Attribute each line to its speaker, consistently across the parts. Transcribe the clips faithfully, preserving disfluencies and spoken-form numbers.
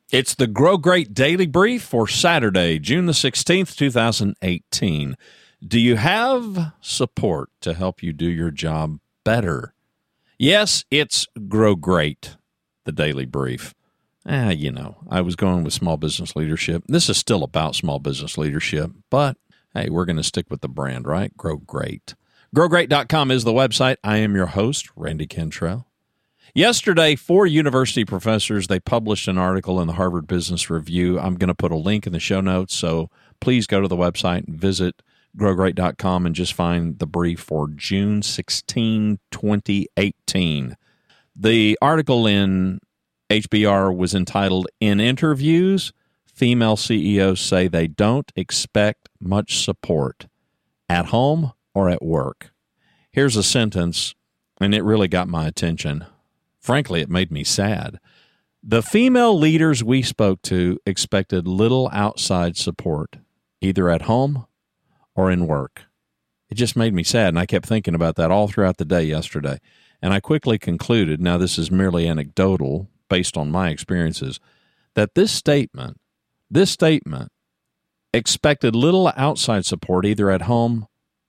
Speaker 1: It's the Grow Great Daily Brief for Saturday, June the sixteenth, two thousand eighteen. Do you have support to help you do your job better? Yes, it's Grow Great, the Daily Brief. Ah, you know, I was going with small business leadership. This is still about small business leadership, but hey, we're going to stick with the brand, right? Grow Great. grow great dot com is the website. I am your host, Randy Cantrell. Yesterday, four university professors, they published an article in the Harvard Business Review. I'm going to put a link in the show notes, so please go to the website and visit grow great dot com and just find the brief for June sixteenth, twenty eighteen. The article in H B R was entitled, "In Interviews, Female C E Os Say They Don't Expect Much Support at Home or at Work." Here's a sentence, and it really got my attention. Frankly, it made me sad. "The female leaders we spoke to expected little outside support, either at home or in work." It just made me sad, and I kept thinking about that all throughout the day yesterday. And I quickly concluded, now this is merely anecdotal based on my experiences, that this statement, this statement expected little outside support, either at home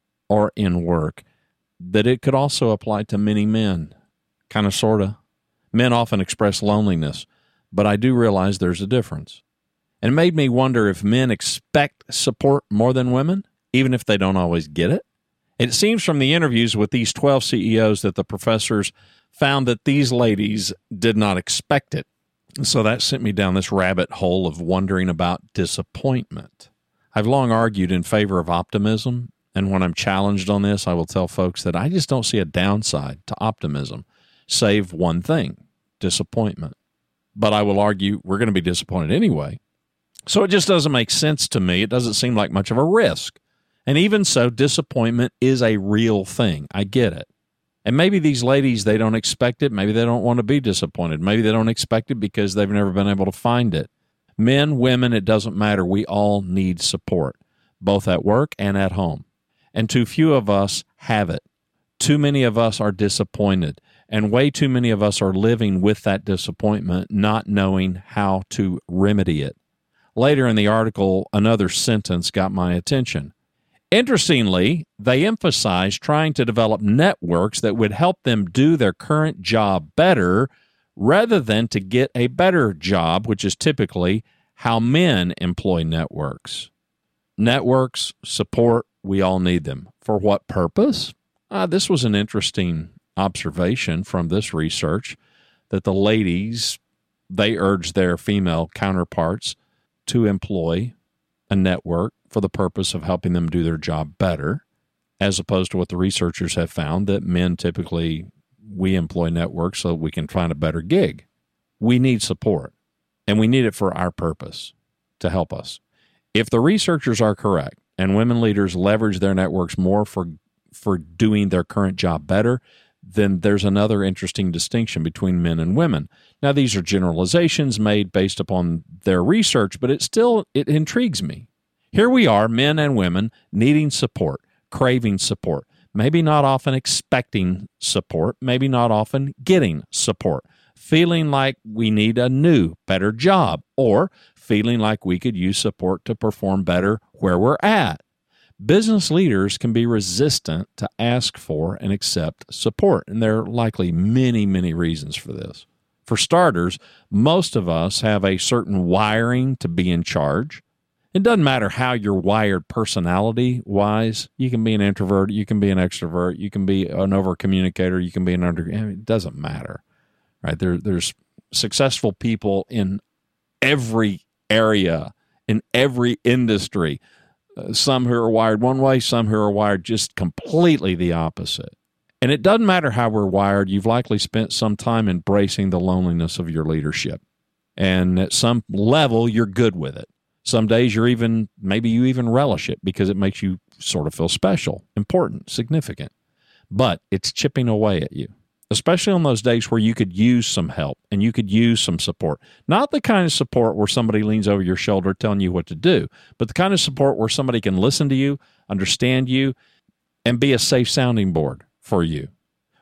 Speaker 1: or in work, that it could also apply to many men, kind of, sort of. Men often express loneliness, but I do realize there's a difference. And it made me wonder if men expect support more than women, even if they don't always get it. It seems from the interviews with these twelve C E Os that the professors found that these ladies did not expect it. So that sent me down this rabbit hole of wondering about disappointment. I've long argued in favor of optimism, and when I'm challenged on this, I will tell folks that I just don't see a downside to optimism, save one thing, disappointment. But I will argue we're going to be disappointed anyway. So it just doesn't make sense to me. It doesn't seem like much of a risk. And even so, disappointment is a real thing. I get it. And maybe these ladies, they don't expect it. Maybe they don't want to be disappointed. Maybe they don't expect it because they've never been able to find it. Men, women, it doesn't matter. We all need support, both at work and at home. And too few of us have it. Too many of us are disappointed. And way too many of us are living with that disappointment, not knowing how to remedy it. Later in the article, another sentence got my attention. Interestingly, they emphasize trying to develop networks that would help them do their current job better rather than to get a better job, which is typically how men employ networks. Networks, support, we all need them. For what purpose? Uh, this was an interesting observation from this research that the ladies, they urged their female counterparts to employ a network for the purpose of helping them do their job better, as opposed to what the researchers have found, that men typically, we employ networks so we can find a better gig. We need support, and we need it for our purpose, to help us. If the researchers are correct, and women leaders leverage their networks more for, for doing their current job better, then there's another interesting distinction between men and women. Now, these are generalizations made based upon their research, but it still, it intrigues me. Here we are, men and women, needing support, craving support, maybe not often expecting support, maybe not often getting support, feeling like we need a new, better job, or feeling like we could use support to perform better where we're at. Business leaders can be resistant to ask for and accept support, and there are likely many, many reasons for this. For starters, most of us have a certain wiring to be in charge. It doesn't matter how you're wired personality-wise. You can be an introvert, you can be an extrovert, you can be an over-communicator, you can be an under... It doesn't matter, right? There, there's successful people in every area, in every industry. Uh, some who are wired one way, some who are wired just completely the opposite. And it doesn't matter how we're wired. You've likely spent some time embracing the loneliness of your leadership. And at some level, you're good with it. Some days you're even, maybe you even relish it because it makes you sort of feel special, important, significant. But it's chipping away at you, especially on those days where you could use some help and you could use some support. Not the kind of support where somebody leans over your shoulder telling you what to do, but the kind of support where somebody can listen to you, understand you, and be a safe sounding board for you.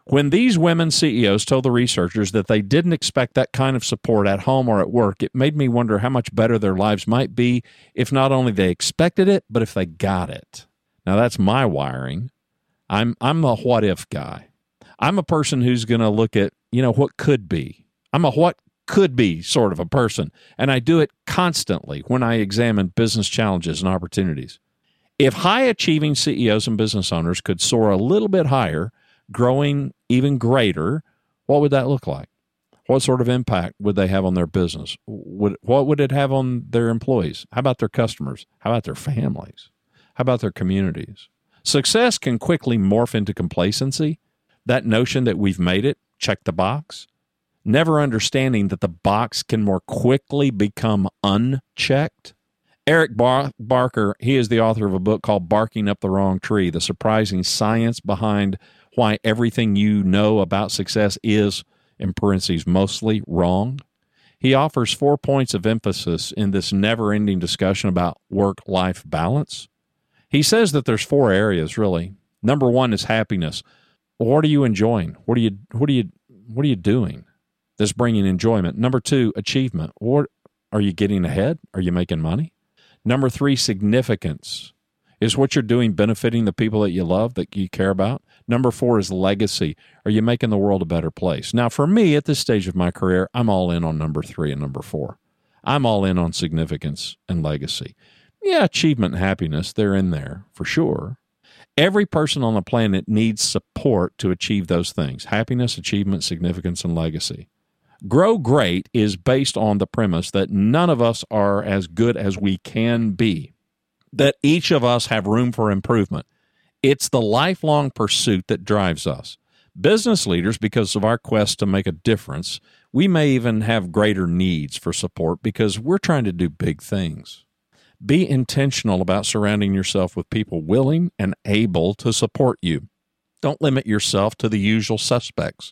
Speaker 1: When these women C E Os told the researchers that they didn't expect that kind of support at home or at work, it made me wonder how much better their lives might be if not only they expected it, but if they got it. Now, that's my wiring. I'm I'm a what-if guy. I'm a person who's going to look at, you know, what could be. I'm a what could be sort of a person, and I do it constantly when I examine business challenges and opportunities. If high-achieving C E Os and business owners could soar a little bit higher, growing even greater, what would that look like? What sort of impact would they have on their business? Would, what would it have on their employees? How about their customers? How about their families? How about their communities? Success can quickly morph into complacency, that notion that we've made it, check the box, never understanding that the box can more quickly become unchecked. Eric Bar- Barker, he is the author of a book called Barking Up the Wrong Tree, The Surprising Science Behind Why Everything You Know About Success is, in parentheses, mostly wrong. He offers four points of emphasis in this never-ending discussion about work-life balance. He says that there's four areas, really. Number one is happiness. What are you enjoying? What are you, what are you, what are you doing that's bringing enjoyment? Number two, achievement. What, are you getting ahead? Are you making money? Number three, significance. Is what you're doing benefiting the people that you love, that you care about? Number four is legacy. Are you making the world a better place? Now, for me, at this stage of my career, I'm all in on number three and number four. I'm all in on significance and legacy. Yeah, achievement and happiness, they're in there for sure. Every person on the planet needs support to achieve those things: happiness, achievement, significance, and legacy. Grow Great is based on the premise that none of us are as good as we can be, that each of us have room for improvement. It's the lifelong pursuit that drives us. Business leaders, because of our quest to make a difference, we may even have greater needs for support because we're trying to do big things. Be intentional about surrounding yourself with people willing and able to support you. Don't limit yourself to the usual suspects,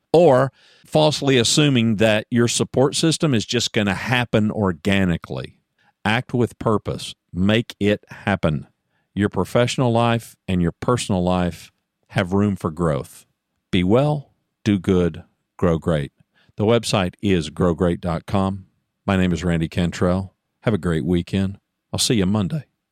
Speaker 1: or falsely assuming that your support system is just going to happen organically. Act with purpose. Make it happen. Your professional life and your personal life have room for growth. Be well, do good, grow great. The website is grow great dot com. My name is Randy Cantrell. Have a great weekend. I'll see you Monday.